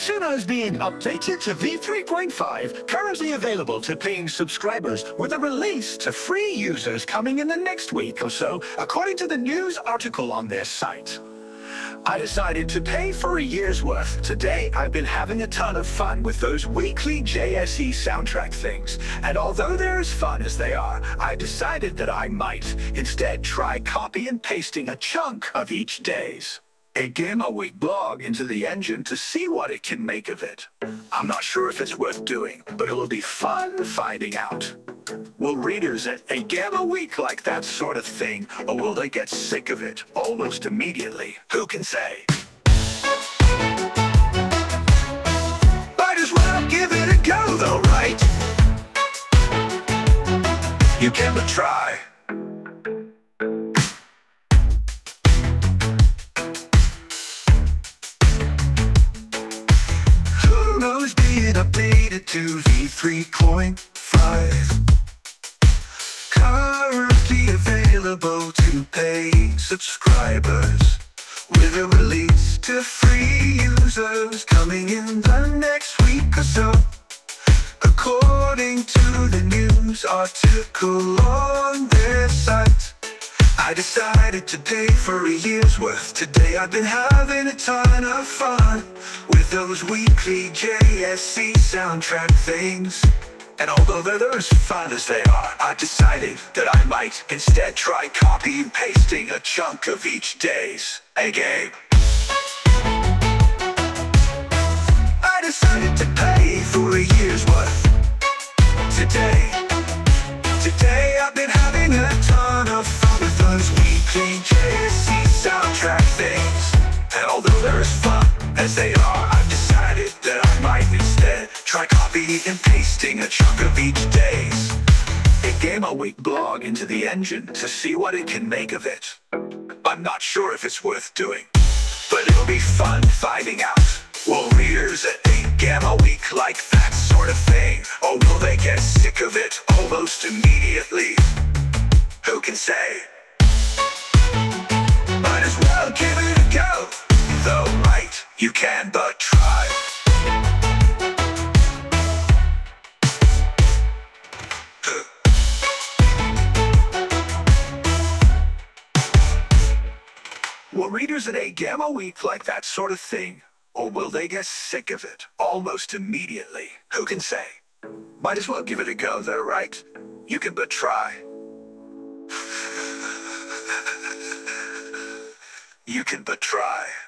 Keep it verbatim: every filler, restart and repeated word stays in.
Suno is being updated to V three point five, currently available to paying subscribers, with a release to free users coming in the next week or so, according to the news article on their site. I decided to pay for a year's worth. Today, I've been having a ton of fun with those weekly J S E soundtrack things, and although they're as fun as they are, I decided that I might instead try copy and pasting a chunk of each day's A Gamer Week blog into the engine to see what it can make of it. I'm not sure if it's worth doing, but it'll be fun finding out. Will readers at A Gamer Week like that sort of thing, or will they get sick of it almost immediately? Who can say? Might as well give it a go though, right? You can but try. Suno's being updated to V three point five. Currently available to pay subscribers, with a release to free users coming in the next week or so. According to the news article on their site, I decided to pay for a year's worth. Today I've been having a ton of fun with those weekly J S E soundtrack things. And although they're as fun as they are, I decided that I might instead try copy and pasting a chunk of each day's A game. I decided to pay for a year's worth. Today, today I've been having a ton of fun with those weekly J S E soundtrack things. And although they're as fun as they are, I've decided that I might instead try copy and pasting a chunk of each day's A Gamer Week blog into the engine to see what it can make of it. I'm not sure if it's worth doing, but it'll be fun finding out. Will readers at A Gamer Week like that sort of thing, or will they get sick of it almost immediately? Who can say? Might as well give it a go, though, right? You can but try. Will readers at A Gamer Week like that sort of thing, or will they get sick of it almost immediately? Who can say? Might as well give it a go though, right? You can but try. You can but try.